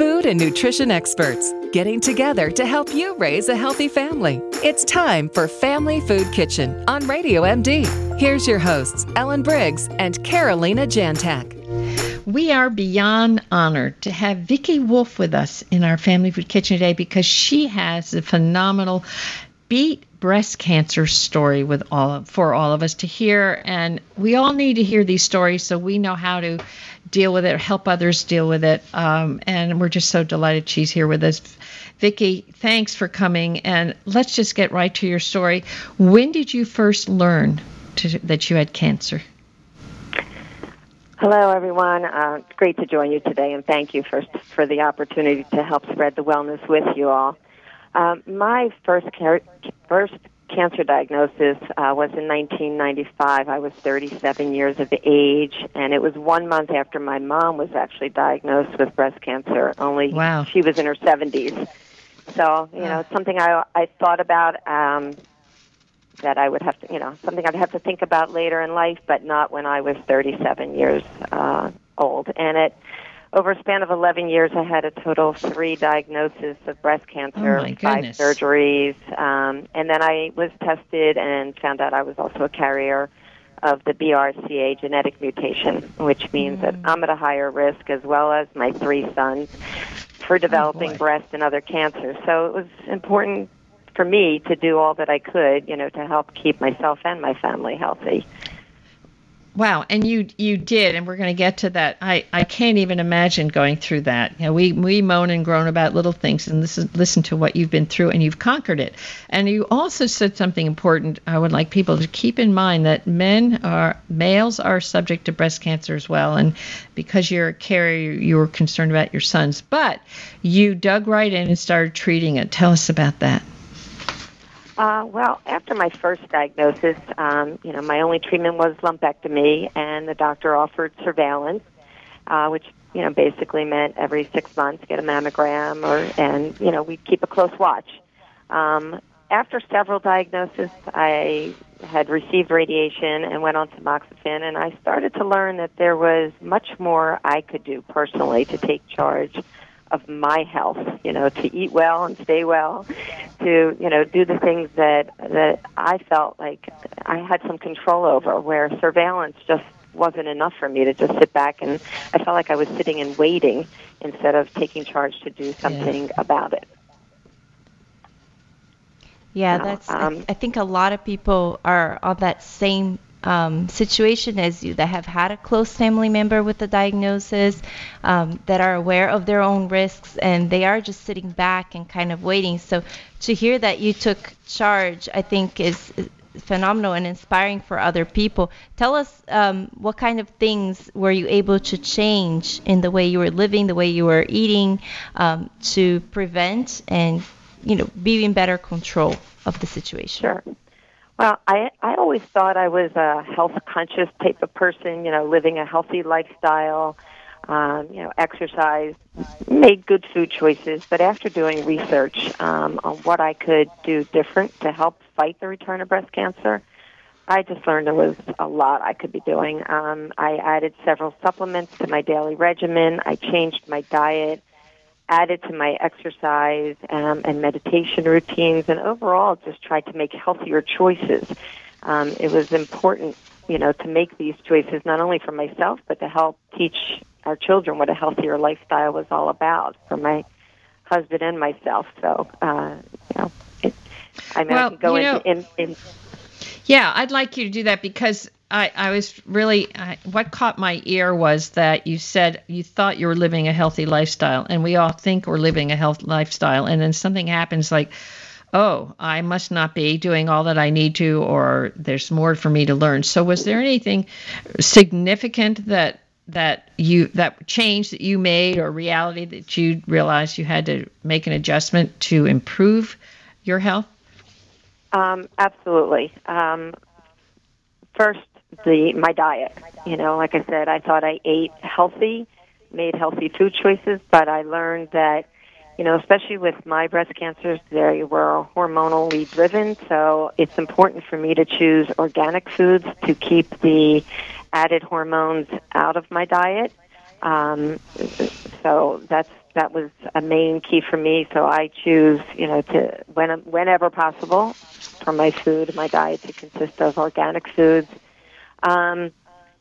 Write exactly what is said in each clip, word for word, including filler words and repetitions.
Food and nutrition experts getting together to help you raise a healthy family. It's time for Family Food Kitchen on Radio M D. Here's your hosts, Ellen Briggs and Carolina Jantak. We are beyond honored to have Vicki Wolf with us in our Family Food Kitchen today because she has a phenomenal beat breast cancer story with all of, for all of us to hear, and we all need to hear these stories so we know how to deal with it, help others deal with it, um, and we're just so delighted she's here with us. Vicki, thanks for coming, and let's just get right to your story. When did you first learn to, that you had cancer? Hello, everyone. Uh, it's great to join you today, and thank you first for the opportunity to help spread the wellness with you all. Um, my first car- first cancer diagnosis uh, was in nineteen ninety-five. I was thirty-seven years of age, and it was one month after my mom was actually diagnosed with breast cancer. Only wow. She was in her seventies. So, you know, it's something I, I thought about um, that I would have to, you know, something I'd have to think about later in life, but not when I was thirty-seven years uh, old. And it Over a span of eleven years, I had a total of three diagnoses of breast cancer, oh my five goodness. surgeries, um, and then I was tested and found out I was also a carrier of the B R C A genetic mutation, which means mm. that I'm at a higher risk, as well as my three sons, for developing oh breast and other cancers. So it was important for me to do all that I could, you know, to help keep myself and my family healthy. Wow, and you you did, and we're going to get to that. I, I can't even imagine going through that. You know, we we moan and groan about little things, and this is, listen to what you've been through, and you've conquered it. And you also said something important. I would like people to keep in mind that men are males are subject to breast cancer as well, and because you're a carrier, you were concerned about your sons. But you dug right in and started treating it. Tell us about that. Uh, well, after my first diagnosis, um, you know, my only treatment was lumpectomy, and the doctor offered surveillance, uh, which, you know, basically meant every six months get a mammogram, or and, you know, we'd keep a close watch. Um, after several diagnoses, I had received radiation and went on tamoxifen, and I started to learn that there was much more I could do personally to take charge of my health, you know, to eat well and stay well, to, you know, do the things that that I felt like I had some control over, where surveillance just wasn't enough for me to just sit back, and I felt like I was sitting and waiting instead of taking charge to do something yeah. about it. Yeah, so, that's. Um, I, I think a lot of people are on that same Um, situation as you, that have had a close family member with the diagnosis, um, that are aware of their own risks, and they are just sitting back and kind of waiting. So to hear that you took charge, I think is, is phenomenal and inspiring for other people. Tell us um, what kind of things were you able to change in the way you were living, the way you were eating, um, to prevent and, you know, be in better control of the situation? Sure. Well, I I always thought I was a health-conscious type of person, you know, living a healthy lifestyle, um, you know, exercise, made good food choices. But after doing research um, on what I could do different to help fight the return of breast cancer, I just learned there was a lot I could be doing. Um, I added several supplements to my daily regimen. I changed my diet, added to my exercise um, and meditation routines, and overall just tried to make healthier choices. Um, it was important, you know, to make these choices not only for myself, but to help teach our children what a healthier lifestyle was all about for my husband and myself. So, uh, you know, it, I mean, well, I can go you know, into... In, in, yeah, I'd like you to do that because I, I was really, I, what caught my ear was that you said you thought you were living a healthy lifestyle, and we all think we're living a healthy lifestyle, and then something happens like, oh, I must not be doing all that I need to, or there's more for me to learn. So was there anything significant that that you that change that you made, or reality that you realized you had to make an adjustment to improve your health? Um, absolutely. Um, first, the my diet. You know, like I said, I thought I ate healthy, made healthy food choices, but I learned that, you know, especially with my breast cancers, they were hormonally driven, so it's important for me to choose organic foods to keep the added hormones out of my diet. Um, so that's that was a main key for me. So I choose, you know, to when whenever possible, for my food, my diet to consist of organic foods. Um,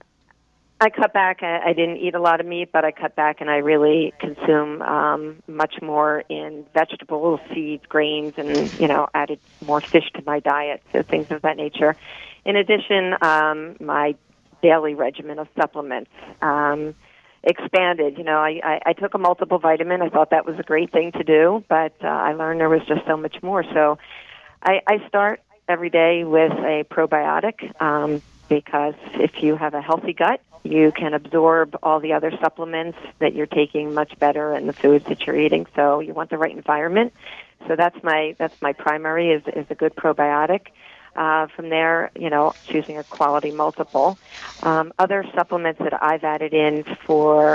I cut back. I, I didn't eat a lot of meat, but I cut back, and I really consume um, much more in vegetables, seeds, grains, and, you know, added more fish to my diet, so things of that nature. In addition, um, my daily regimen of supplements um, expanded. You know, I, I, I took a multiple vitamin. I thought that was a great thing to do, but uh, I learned there was just so much more. So I, I start every day with a probiotic um, because if you have a healthy gut, you can absorb all the other supplements that you're taking much better in the foods that you're eating. So you want the right environment. So that's my that's my primary is is a good probiotic. Uh, from there, you know, choosing a quality multiple. Um, other supplements that I've added in for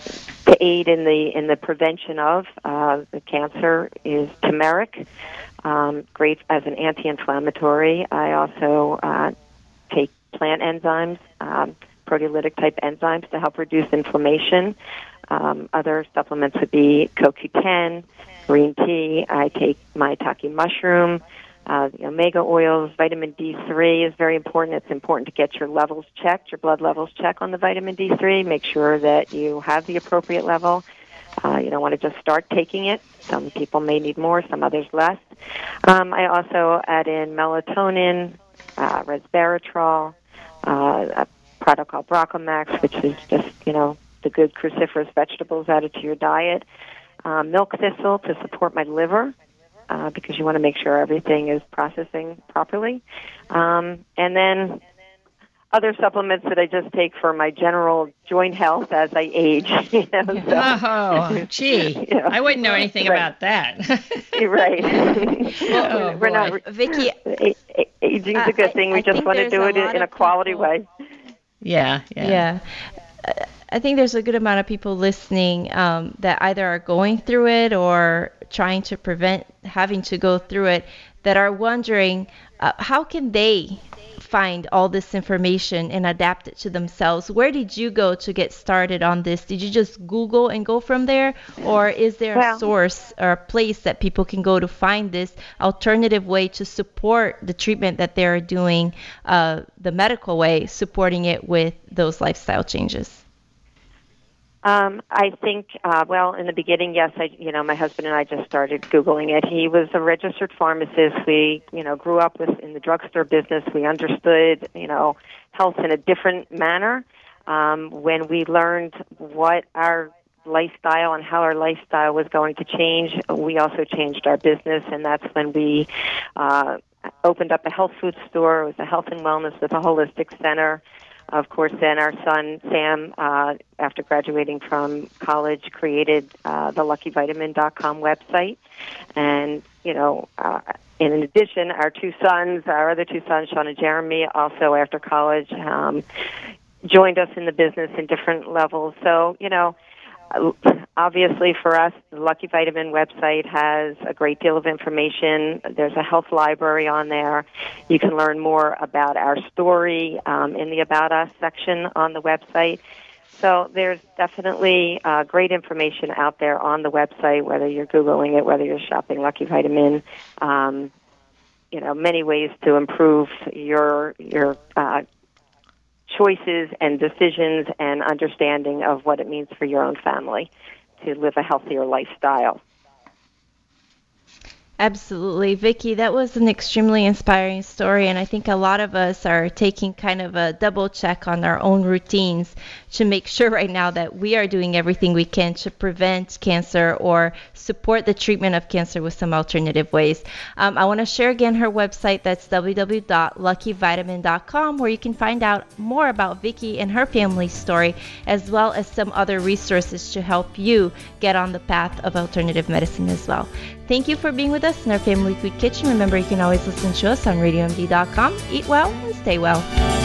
to aid in the in the prevention of uh, the cancer is turmeric, um, great as an anti-inflammatory. I also uh, take plant enzymes, um, proteolytic type enzymes to help reduce inflammation. Um, other supplements would be C O Q ten, green tea. I take maitake mushroom. Uh, the omega oils, vitamin D three is very important. It's important to get your levels checked, your blood levels checked on the vitamin D three. Make sure that you have the appropriate level. Uh, you don't want to just start taking it. Some people may need more, some others less. Um, I also add in melatonin, uh, resveratrol, uh, a product called Brocomax, which is just, you know, the good cruciferous vegetables added to your diet. Uh, milk thistle to support my liver. Uh, because you want to make sure everything is processing properly. Um, and then other supplements that I just take for my general joint health as I age. You know, so, oh, gee. You know, I wouldn't know anything right. about that. You're right. well, oh, we're not, Vicki, aging is a good thing. We I just want to do it in a quality people, way. Yeah, yeah. Yeah. Uh, I think there's a good amount of people listening um, that either are going through it or trying to prevent having to go through it that are wondering uh, how can they find all this information and adapt it to themselves. Where did you go to get started on this? Did you just Google and go from there? Or is there well, a source or a place that people can go to find this alternative way to support the treatment that they're doing uh, the medical way, supporting it with those lifestyle changes? Um, I think, uh, well, in the beginning, yes, I, you know, my husband and I just started Googling it. He was a registered pharmacist. We, you know, grew up with in the drugstore business. We understood, you know, health in a different manner. Um, when we learned what our lifestyle and how our lifestyle was going to change, we also changed our business, and that's when we uh, opened up a health food store. It was a health and wellness with a holistic center. Of course, then our son, Sam, uh, after graduating from college, created uh, the lucky vitamin dot com website. And, you know, uh, in addition, our two sons, our other two sons, Sean and Jeremy, also after college, um, joined us in the business in different levels. So, you know, obviously for us, the Lucky Vitamin website has a great deal of information. There's a health library on there. You can learn more about our story um, in the About Us section on the website. So there's definitely uh, great information out there on the website, whether you're Googling it, whether you're shopping Lucky Vitamin. Um, you know, many ways to improve your your uh choices and decisions and understanding of what it means for your own family to live a healthier lifestyle. Absolutely. Vicki, that was an extremely inspiring story, and I think a lot of us are taking kind of a double check on our own routines to make sure right now that we are doing everything we can to prevent cancer or support the treatment of cancer with some alternative ways. Um, I want to share again her website. That's w w w dot lucky vitamin dot com, where you can find out more about Vicki and her family's story, as well as some other resources to help you get on the path of alternative medicine as well. Thank you for being with us in our Family Food Kitchen. Remember, you can always listen to us on radio m d dot com. Eat well and stay well.